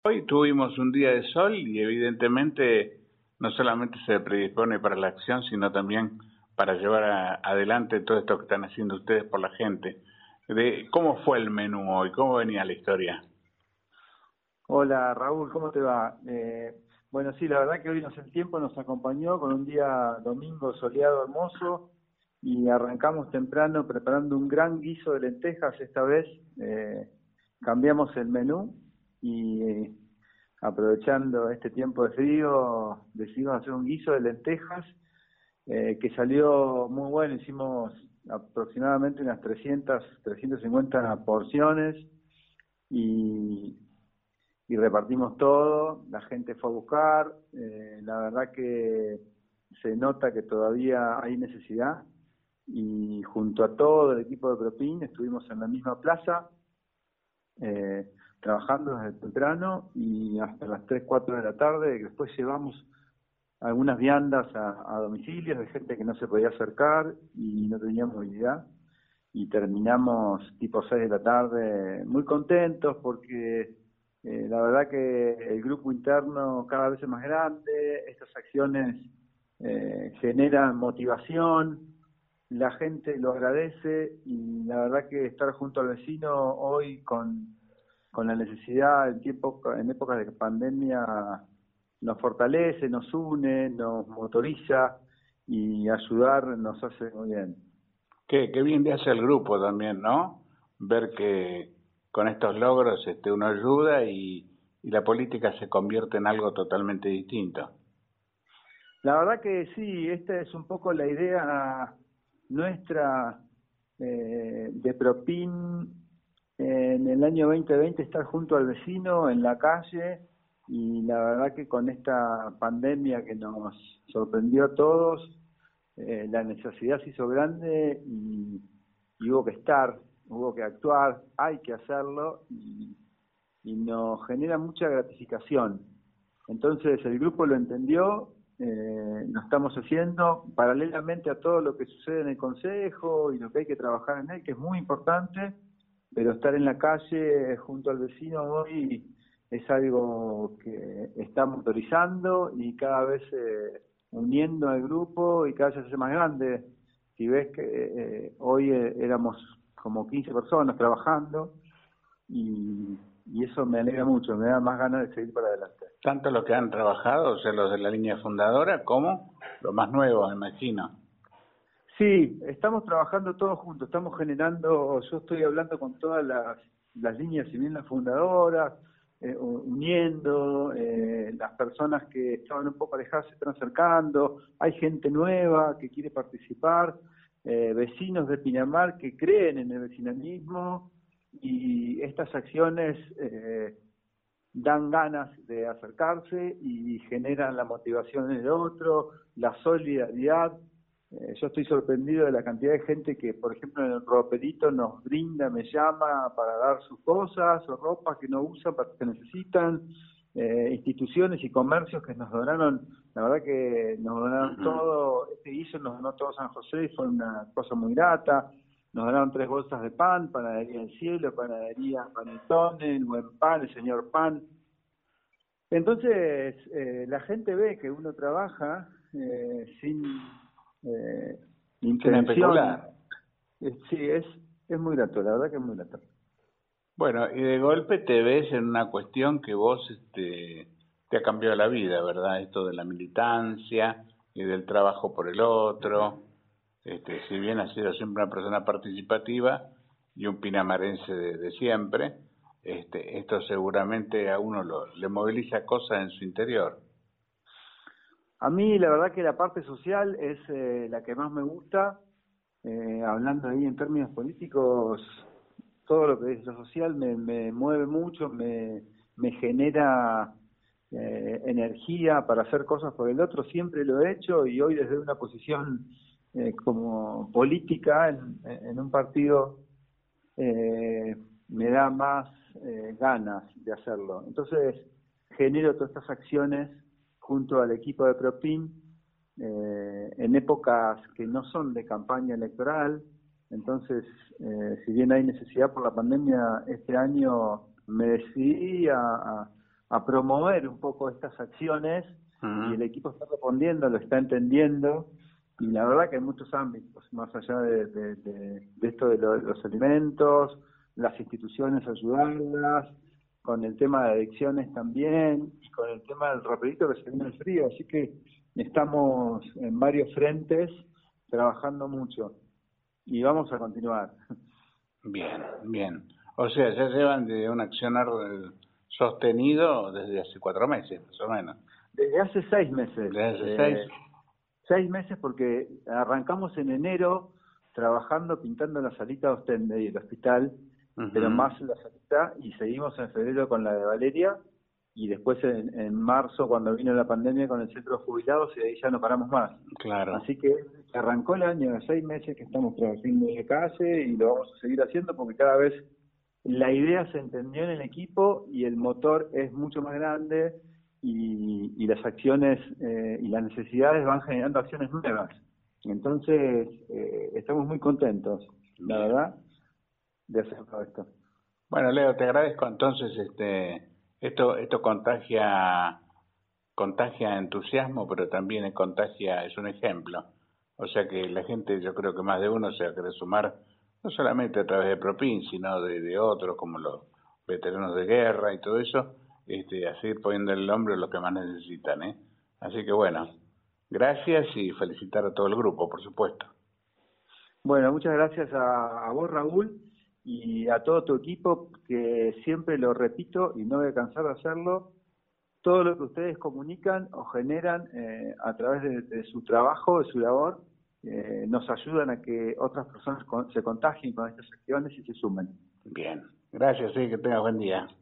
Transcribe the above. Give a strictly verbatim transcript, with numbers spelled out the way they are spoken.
Hoy tuvimos un día de sol y evidentemente no solamente se predispone para la acción, sino también para llevar a, adelante todo esto que están haciendo ustedes por la gente. De, ¿Cómo fue el menú hoy? ¿Cómo venía la historia? Hola Raúl, ¿cómo te va? Eh, bueno, sí, la verdad que hoy nos, el tiempo nos acompañó con un día domingo soleado hermoso y arrancamos temprano preparando un gran guiso de lentejas esta vez. Eh, cambiamos el menú y eh, aprovechando este tiempo de frío decidimos hacer un guiso de lentejas eh, que salió muy bueno. Hicimos aproximadamente unas trescientas, trescientas cincuenta porciones y y repartimos todo, la gente fue a buscar, eh, la verdad que se nota que todavía hay necesidad y junto a todo el equipo de Propin estuvimos en la misma plaza eh, trabajando desde temprano y hasta las tres, cuatro de la tarde. Después llevamos algunas viandas a, a domicilios de gente que no se podía acercar y no tenía movilidad, y terminamos tipo seis de la tarde muy contentos porque eh, la verdad que el grupo interno cada vez es más grande, estas acciones eh, generan motivación, la gente lo agradece y la verdad que estar junto al vecino hoy con, con la necesidad en tiempo, en épocas de pandemia nos fortalece, nos une, nos motoriza y ayudar nos hace muy bien. Qué, qué bien le hace el grupo también, ¿no? Ver que con estos logros este, uno ayuda y, y la política se convierte en algo totalmente distinto. La verdad que sí, esta es un poco la idea nuestra eh, de Propin en el año veinte veinte, estar junto al vecino en la calle, y la verdad que con esta pandemia que nos sorprendió a todos, eh, la necesidad se hizo grande y, y hubo que estar, hubo que actuar, hay que hacerlo y, y nos genera mucha gratificación. Entonces el grupo lo entendió, eh, lo estamos haciendo paralelamente a todo lo que sucede en el Consejo y lo que hay que trabajar en él, que es muy importante, pero estar en la calle junto al vecino hoy es algo que estamos autorizando y cada vez eh, uniendo al grupo y cada vez se hace más grande. Si ves que eh, hoy eh, éramos como quince personas trabajando y, y eso me alegra mucho, me da más ganas de seguir para adelante. Tanto los que han trabajado, o sea, los de la línea fundadora, como los más nuevos, me imagino. Sí, estamos trabajando todos juntos, estamos generando, yo estoy hablando con todas las, las líneas, si bien las fundadoras, eh, uniendo, eh, las personas que estaban un poco alejadas se están acercando, hay gente nueva que quiere participar, eh, vecinos de Pinamar que creen en el vecinalismo, y estas acciones eh, dan ganas de acercarse y generan la motivación en el otro, la solidaridad. Eh, yo estoy sorprendido de la cantidad de gente que, por ejemplo, en el roperito nos brinda, me llama para dar sus cosas o ropa que no usan, para que necesitan. Eh, instituciones y comercios que nos donaron, la verdad que nos donaron todo, este guiso nos donó todo San José y fue una cosa muy grata. Nos donaron tres bolsas de pan, Panadería del Cielo, Panadería Panetone, el Buen Pan, el Señor Pan. Entonces, eh, la gente ve que uno trabaja eh, sin eh, Sin intención. especular. Eh, sí, es, es muy grato, la verdad que es muy grato. Bueno, y de golpe te ves en una cuestión que vos este, te ha cambiado la vida, ¿verdad? Esto de la militancia y del trabajo por el otro. Este, si bien has sido siempre una persona participativa y un pinamarense de, de siempre, este, esto seguramente a uno lo, le moviliza cosas en su interior. A mí la verdad que la parte social es eh, la que más me gusta. Eh, hablando ahí en términos políticos, todo lo que es lo social me, me mueve mucho, me, me genera eh, energía para hacer cosas por el otro. Siempre lo he hecho y hoy desde una posición eh, como política en, en un partido eh, me da más eh, ganas de hacerlo. Entonces genero todas estas acciones junto al equipo de Propin eh, en épocas que no son de campaña electoral. Entonces, eh, si bien hay necesidad por la pandemia, este año me decidí a, a, a promover un poco estas acciones uh-huh. y el equipo está respondiendo, lo está entendiendo y la verdad que en muchos ámbitos, más allá de, de, de, de esto de, lo, de los alimentos, las instituciones ayudarlas, con el tema de adicciones también y con el tema del rapidito que se viene el frío, así que estamos en varios frentes trabajando mucho y vamos a continuar. Bien, bien. O sea, ya llevan de un accionar sostenido desde hace cuatro meses, más o menos. Desde hace seis meses. Desde hace eh, seis. Seis meses porque arrancamos en enero trabajando, pintando la salita de Ostende y el hospital, uh-huh. pero más la salita, y seguimos en febrero con la de Valeria, y después en, en marzo, cuando vino la pandemia, con el centro de jubilados, y ahí ya no paramos más. Claro. Así que arrancó el año de seis meses que estamos trabajando en la calle, y lo vamos a seguir haciendo porque cada vez la idea se entendió en el equipo, y el motor es mucho más grande, y, y las acciones eh, y las necesidades van generando acciones nuevas. Entonces, eh, estamos muy contentos, la Bien. verdad, de hacer todo esto. Bueno, Leo, te agradezco. Entonces, este esto esto contagia contagia entusiasmo, pero también contagia, es un ejemplo. O sea que la gente, yo creo que más de uno se va a querer sumar, no solamente a través de Propin, sino de, de otros, como los veteranos de guerra y todo eso, este, a seguir poniendo el hombro lo que más necesitan, ¿eh? Así que bueno, gracias y felicitar a todo el grupo, por supuesto. Bueno, muchas gracias a, a vos, Raúl, y a todo tu equipo, que siempre lo repito y no voy a cansar de hacerlo, todo lo que ustedes comunican o generan eh, a través de, de su trabajo, de su labor, eh, nos ayudan a que otras personas con, se contagien con estas acciones y se sumen. Bien, gracias, sí, que tengas buen día.